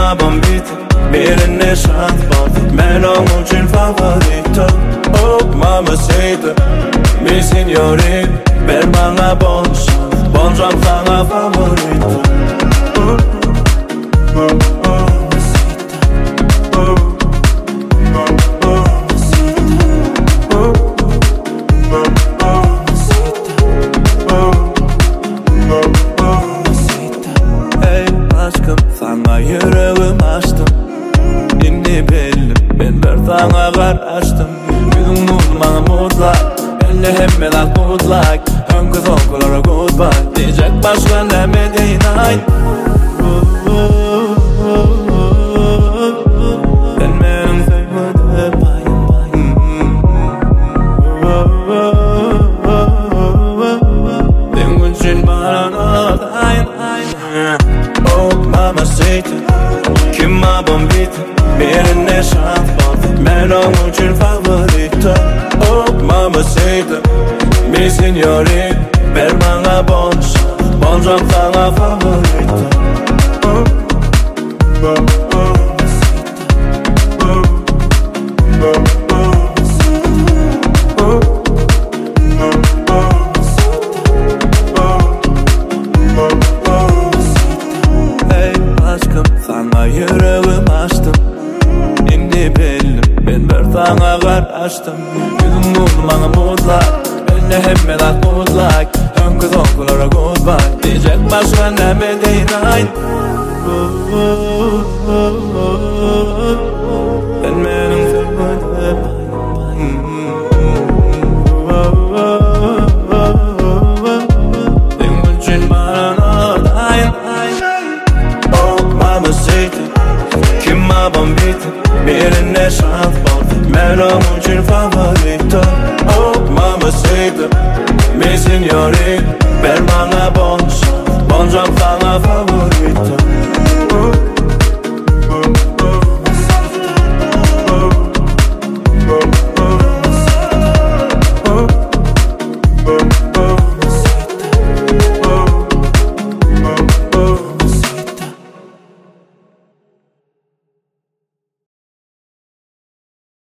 ma bombita, mirë shantë botë, me në muqin favorito. Oh, mamacita, mi signorit, per manga bon shantë fanga favorito. Fanga yüreğim açtım, inni belli, ben bir fanga var açtım. Yüzüm bana mutlak, elle hemme da mutlak. Önküz okulara goodbye, diyecek başka ne medeyin ay. Ben benim sevmedim bayım. Den için bana notayın. Oh, mamacita, que ma bombita, mirë shantë botë, me në muqin favorito. Oh, mamacita, mi signorit, per manga bon shantë fanga favorito. Fanga yüreğim açtım, inni belli, ben bir fanga var açtım. Yüzüm bana mutlak, elle hemme da mutlak. Önküz okulara goodbye, diyecek başka ne medeyin ay. Ben benim sevmedim den için bana notayın. Mamacita, que ma bombita, mirë shantë botë, me në muqin favorito. Oh, mamacita, mi signorit, per manga bon shantë fanga favorito.